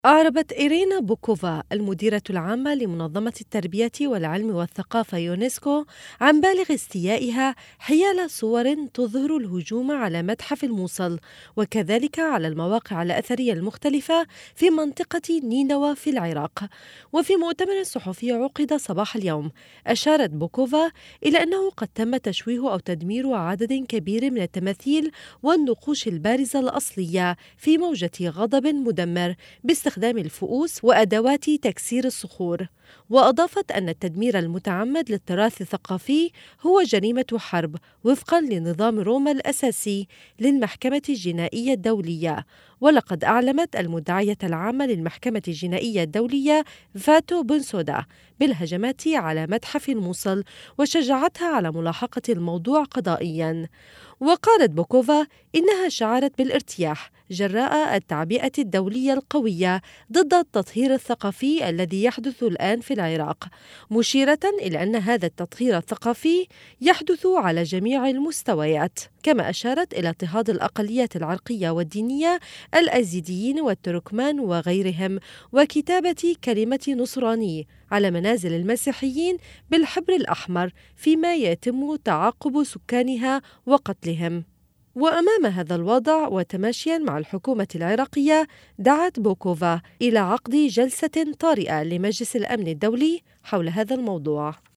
أعربت إيرينا بوكوفا المديرة العامة لمنظمة التربية والعلم والثقافة يونسكو عن بالغ استيائها حيال صور تظهر الهجوم على متحف الموصل وكذلك على المواقع الأثرية المختلفة في منطقة نينوى في العراق. وفي مؤتمر صحفي عقد صباح اليوم أشارت بوكوفا إلى أنه قد تم تشويه أو تدمير عدد كبير من التماثيل والنقوش البارزة الأصلية في موجة غضب مدمر باستخدام الفؤوس وأدوات تكسير الصخور. وأضافت أن التدمير المتعمد للتراث الثقافي هو جريمة حرب وفقا لنظام روما الأساسي للمحكمة الجنائية الدولية. ولقد أعلمت المدعية العامة للمحكمة الجنائية الدولية فاتو بنسودا بالهجمات على متحف الموصل وشجعتها على ملاحقة الموضوع قضائيا. وقالت بوكوفا إنها شعرت بالارتياح جراء التعبئة الدولية القوية ضد التطهير الثقافي الذي يحدث الآن في العراق، مشيرة إلى أن هذا التطهير الثقافي يحدث على جميع المستويات. كما أشارت إلى اضطهاد الأقليات العرقية والدينية الأزيديين والتركمان وغيرهم، وكتابة كلمة نصراني على منازل المسيحيين بالحبر الأحمر فيما يتم تعاقب سكانها وقتلهم. وأمام هذا الوضع وتماشيا مع الحكومة العراقية دعت بوكوفا إلى عقد جلسة طارئة لمجلس الأمن الدولي حول هذا الموضوع.